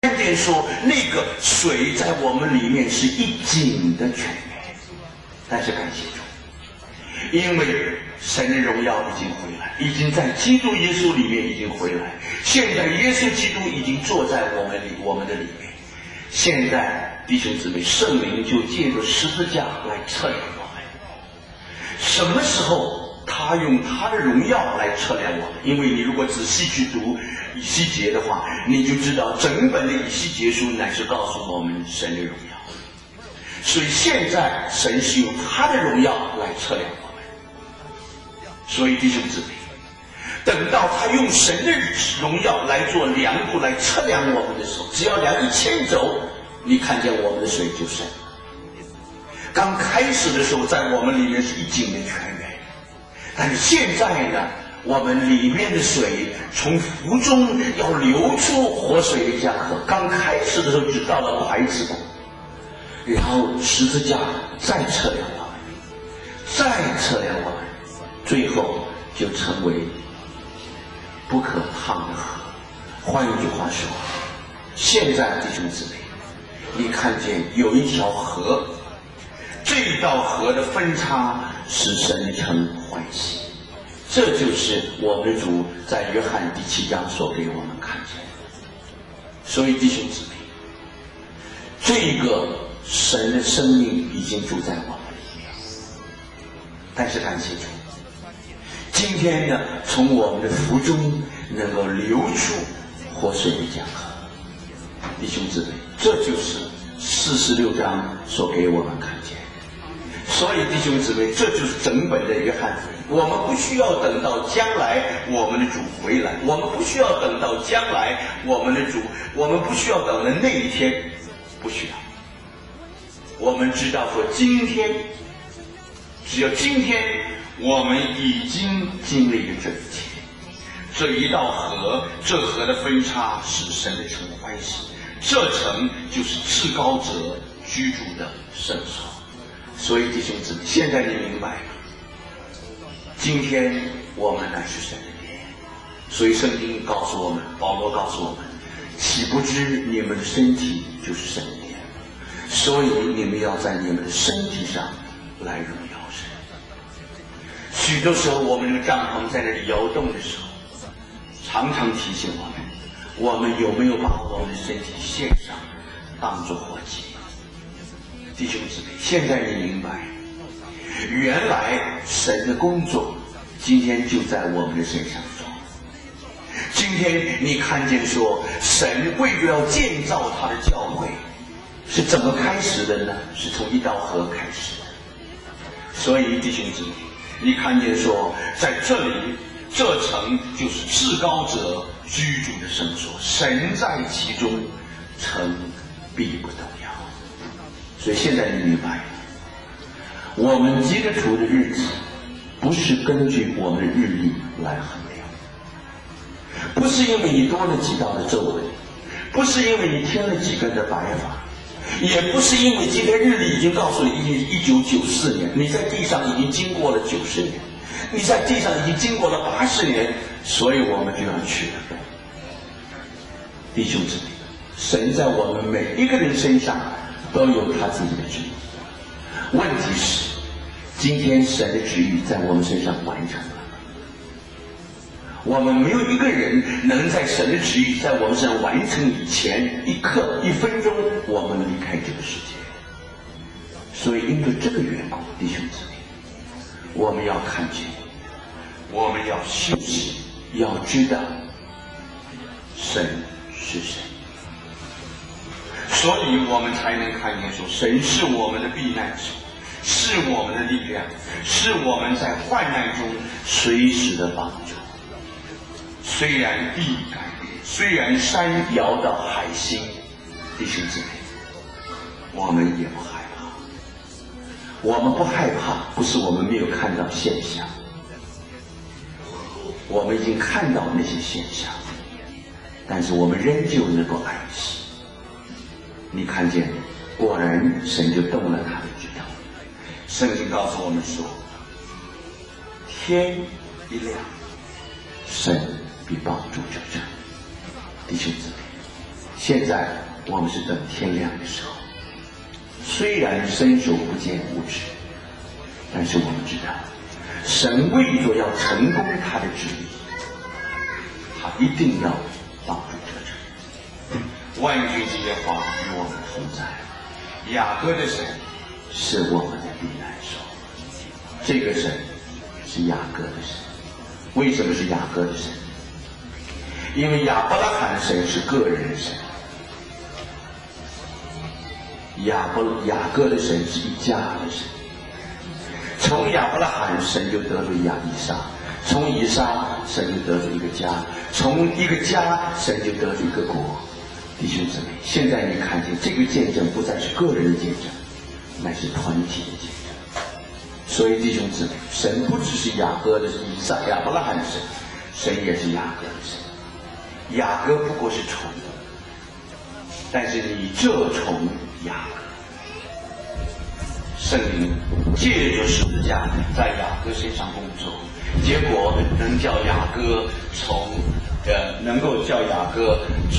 看见说那个水在我们里面是一井的泉源，但是感谢主，因为神的荣耀已经回来，已经在基督耶稣里面已经回来。现在耶稣基督已经坐在我们的里面。现在弟兄姊妹，圣灵就借着十字架来测量我们。什么时候他用他的荣耀来测量我们？因为你如果仔细去读以西结的话，你就知道整本的以西结书乃是告诉我们神的荣耀。所以现在神是用他的荣耀来测量我们。所以弟兄姊妹，等到他用神的荣耀来做量度来测量我们的时候，只要量1000肘，你看见我们的水就深。刚开始的时候在我们里面是一井的泉源，但是现在呢，我们里面的水从腹中要流出活水的江河。刚开始的时候只到了筷子的，然后十字架再测量我们，再测量我们，最后就成为不可趟的河。换一句话说，现在弟兄姊妹，你看见有一条河，这道河的分叉使神城欢喜。这就是我们的主在约翰第7章所给我们看见的。所以弟兄姊妹，这个神的生命已经住在我们里面。但是感谢主，今天呢，从我们的腹中能够流出活水的江河。弟兄姊妹，这就是46章所给我们看见的。所以弟兄姊妹，这就是整本的约翰福音。我们不需要等到将来我们的主回来，我们不需要等到将来我们的主，我们不需要等到那一天，不需要。我们知道说今天，只要今天我们已经经历了这一切。这一道河，这河的分叉使神的城欢喜，这城就是至高者居住的圣所。所以弟兄姊妹，现在你明白了，今天我们乃是神的殿。所以圣经告诉我们，保罗告诉我们，岂不知你们的身体就是神的殿？所以你们要在你们的身体上来荣耀神。许多时候我们这个帐篷在那里摇动的时候，常常提醒我们有没有把我们的身体献上当作活祭？弟兄姊妹，现在你明白，原来神的工作今天就在我们的身上做。今天你看见说，神为了要建造他的教会，是怎么开始的呢？是从一道河开始的。所以弟兄姊妹，你看见说，在这里这城就是至高者居住的圣所，神在其中，城必不动摇。所以现在你明白了，我们基督徒的日子不是根据我们的日历来衡量，不是因为你多了几道的皱纹，不是因为你添了几根的白发，也不是因为今天日历已经告诉你1994年，你在地上已经经过了90年，你在地上已经经过了80年，所以我们就要去了。弟兄姊妹，神在我们每一个人身上都有他自己的旨意。问题是，今天神的旨意在我们身上完成了。我们没有一个人能在神的旨意在我们身上完成以前1刻1分钟，我们离开这个世界。所以因着这个缘故，弟兄姊妹，我们要看见，我们要休息，要知道神是谁。所以我们才能看见说，神是我们的避难所，是我们的力量，是我们在患难中随时的帮助。虽然地改变，虽然山摇到海心，弟兄姊妹，我们也不害怕。我们不害怕，不是我们没有看到现象，我们已经看到那些现象，但是我们仍旧能够安息。你看见，果然神就动了他的指头。圣经告诉我们说，天一亮，神必帮助这城。弟兄姊妹， 现在我们是等天亮的时候，虽然伸手不见五指，但是我们知道，神为着要成功他的旨意，他一定要帮助这人。万军之耶和华与我们同在，雅各的神是我们的避难所。这个神是雅各的神。为什么是雅各的神？因为亚伯拉罕的神是个人的神，雅各的神是一家的神。从亚伯拉罕神就得罪以撒，从以撒神就得罪一个家，从一个家神就得罪一个国。弟兄姊妹，现在你看见这个见证不再是个人的见证，乃是团体的见证。所以弟兄姊妹，神不只是亚伯拉罕的神，神也是雅各的神。雅各不过是虫，但是你这虫雅各，圣灵借着十字架在雅各身上工作，结果能叫雅各能够叫雅各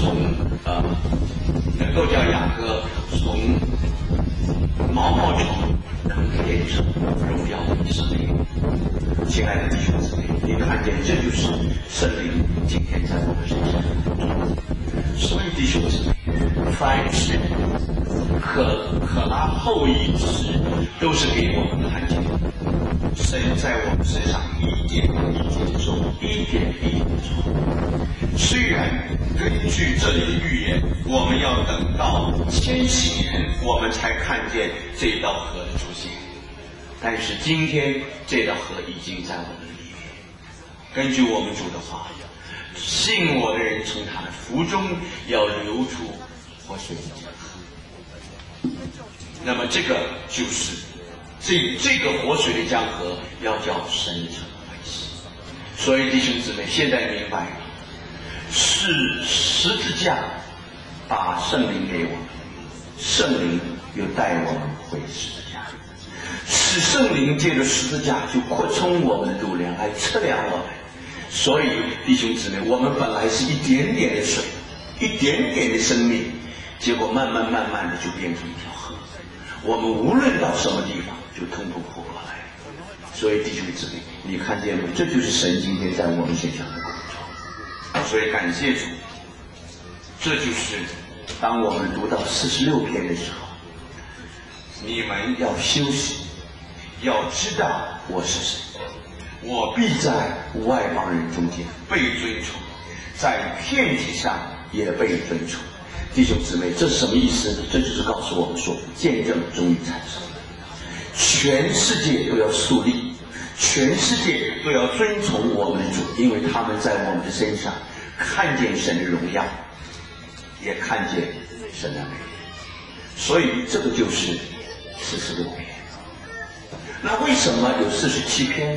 从毛毛虫变成荣耀的以色列。亲爱的弟兄姊妹，你看见这就是圣灵今天在我们身上的工作。所以弟兄姊妹，凡是可拉后裔之事，都是给我们看见神在我们身上一点一点做，一点一点做。虽然根据这里的预言，我们要等到千禧年，我们才看见这道河的出现，但是今天这道河已经在我们里面。根据我们主的话，信我的人从他的腹中要流出活水的江河。那么这个就是这个活水的江河要叫深层为喜。所以弟兄姊妹，现在明白了，是十字架把圣灵给我们，圣灵又带我们回十字架，使圣灵借着十字架就扩充我们的度量来测量我们。所以弟兄姊妹，我们本来是一点点的水，一点点的生命，结果慢慢的就变成一条河，我们无论到什么地方就通通活过来。所以弟兄姊妹，你看见吗？这就是神今天在我们身上的工作。所以感谢主，这就是当我们读到46篇的时候，你们要休息，要知道我是谁，我必在外邦人中间被尊崇，在遍体上也被尊崇。弟兄姊妹，这是什么意思呢？这就是告诉我们说，见证终于产生，全世界都要树立，全世界都要遵从我们的主，因为他们在我们的身上看见神的荣耀，也看见神的美。所以这个就是46篇。那为什么有47篇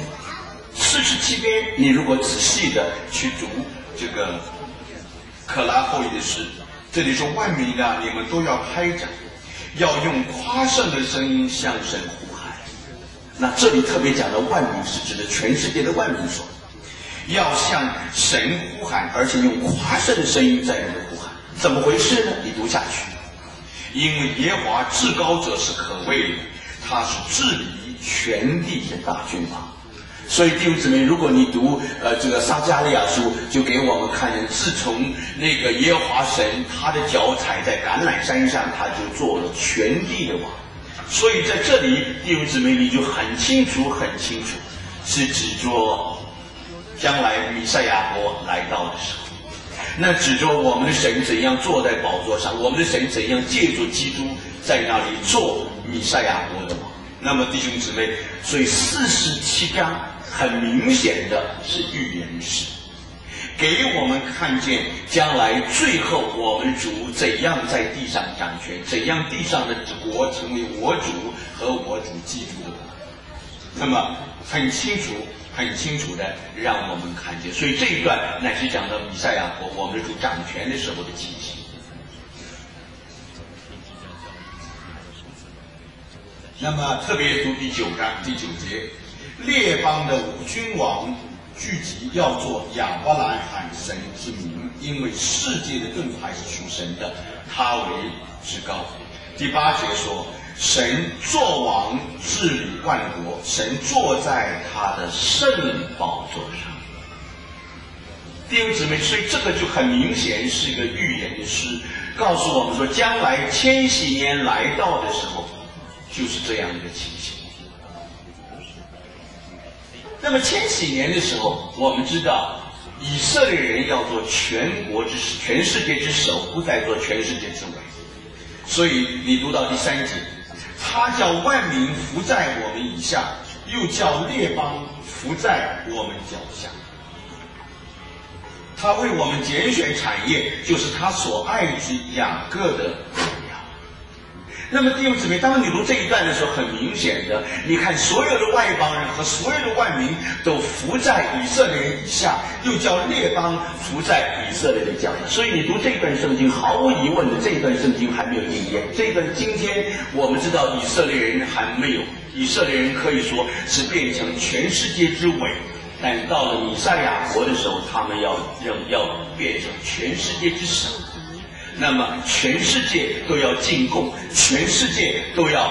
？47篇，你如果仔细的去读这个可拉后裔的事，这里说万民啊，你们都要拍掌，要用夸胜的声音向神呼喊。那这里特别讲的万民是指的全世界的万民所，要向神呼喊，而且用夸胜的声音在那里呼喊。怎么回事呢？你读下去，因为耶和华至高者是可畏的，他是治理全地的大君王。所以弟兄姊妹，如果你读这个撒迦利亚书，就给我们看见，自从那个耶和华神他的脚踩在橄榄山上，他就做了全地的王。所以在这里弟兄姊妹，你就很清楚是指着将来弥赛亚国来到的时候，那指着我们的神怎样坐在宝座上，我们的神怎样借助基督在那里做弥赛亚国的王。那么弟兄姊妹，所以47章很明显的是预言式，给我们看见将来最后我们主怎样在地上掌权，怎样地上的国成为我主和我主基督的国。那么很清楚的让我们看见，所以这一段乃是讲到弥赛亚国我们的主掌权的时候的情形。那么特别读第9章第9节，列邦的君王聚集，要做亚伯兰罕神之名，因为世界的盾牌是属神的，他为至高。第8节说，神作王治理万国，神坐在他的圣宝座上。弟兄姊妹，所以这个就很明显是一个预言的诗，告诉我们说，将来千禧年来到的时候，就是这样一个情形。那么千禧年的时候，我们知道以色列人要做全世界之首，不再做全世界之尾。所以你读到第3节，他叫万民伏在我们以下，又叫列邦伏在我们脚下。他为我们拣选产业，就是他所爱之雅各的荣耀。那么弟兄姊妹，当你读这一段的时候，很明显的，你看所有的外邦人和所有的万民都伏在以色列人以下，又叫列邦伏在以色列的脚下。所以你读这一段圣经，毫无疑问的，这一段圣经还没有应验。这一段今天我们知道以色列人还没有，以色列人可以说是变成全世界之尾。但到了弥赛亚国的时候，他们要变成全世界之首。那么全世界都要进贡，全世界都要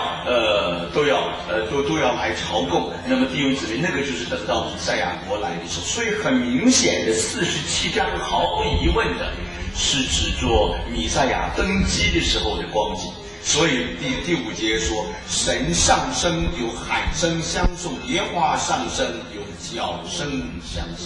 来朝贡。那么弟兄姊妹，那个就是等到弥赛亚国来的时候。所以很明显的47章，毫无疑问的是指着弥赛亚登基的时候的光景。所以第5节说，神上升有喊声相送，耶和华上升有角声相送。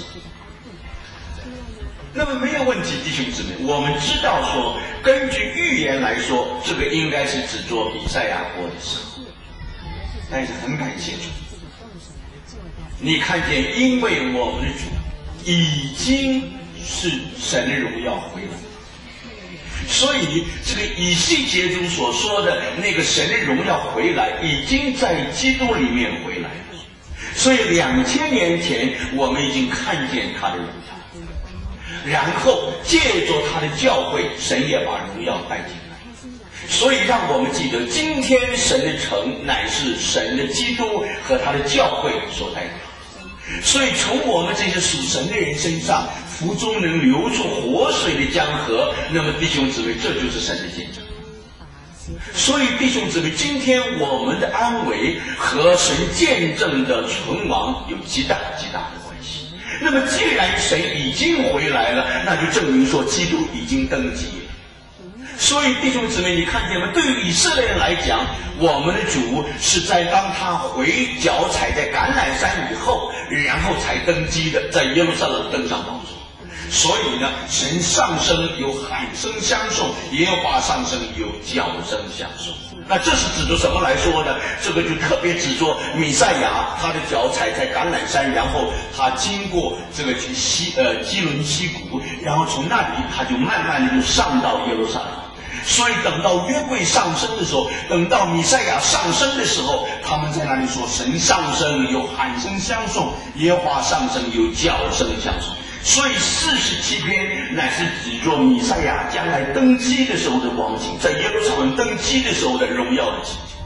那么没有问题，弟兄姊妹，我们知道说，根据预言来说，这个应该是指着弥赛亚国的时候。但是很感谢主，你看见，因为我们的主已经是神的荣耀回来。所以这个以西结中所说的那个神的荣耀回来，已经在基督里面回来了。所以2000年前我们已经看见他的荣耀，然后借着他的教会，神也把荣耀带进来。所以让我们记得，今天神的城乃是神的基督和他的教会所代表。所以从我们这些属神的人身上，腹中能流出活水的江河，那么弟兄姊妹，这就是神的见证。所以弟兄姊妹，今天我们的安危和神见证的存亡有极大的关系。那么既然神已经回来了，那就证明说基督已经登基了。所以弟兄姊妹，你看见吗？对于以色列人来讲，我们的主是在当他回脚踩在橄榄山以后，然后才登基的，在耶路撒冷登上宝座。所以呢，神上升有喊声相送，耶和华上升有角声相送。那这是指着什么来说呢？这个就特别指着弥赛亚，他的脚踩在橄榄山，然后他经过这个基伦溪谷，然后从那里他就慢慢的就上到耶路撒冷。所以等到约柜上升的时候，等到弥赛亚上升的时候，他们在那里说，神上升有喊声相送，耶和华上升有角声相送。所以47篇乃是指着弥赛亚将来登基的时候的光景，在耶路撒冷登基的时候的荣耀的情景。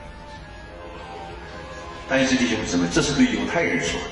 但是弟兄姊妹，这是对犹太人说的。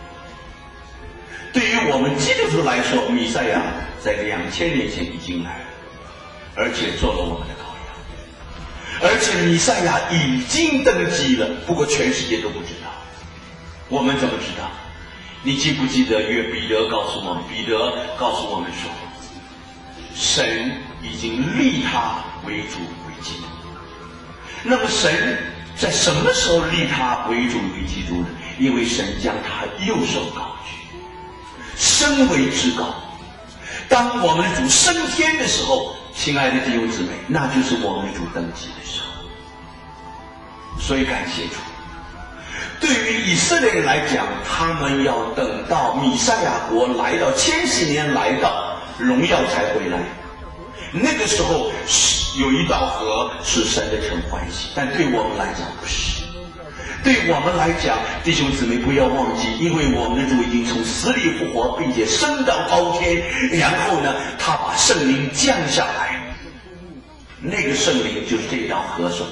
对于我们基督徒来说，弥赛亚在2000年前已经来了，而且做了我们的羔羊，而且弥赛亚已经登基了，不过全世界都不知道。我们怎么知道？你记不记得彼得告诉我们说，神已经立他为主为基督。那么神在什么时候立他为主为基督呢？因为神将他右手高举，升为至高。当我们的主升天的时候，亲爱的弟兄姊妹，那就是我们的主登基的时候。所以感谢主。对于以色列人来讲，他们要等到弥赛亚国来到千禧年来到，荣耀才回来。那个时候有一道河是神的城欢喜，但对我们来讲不是。对我们来讲，弟兄姊妹不要忘记，因为我们的主已经从死里复活，并且升到高天，然后呢，他把圣灵降下来。那个圣灵就是这道河所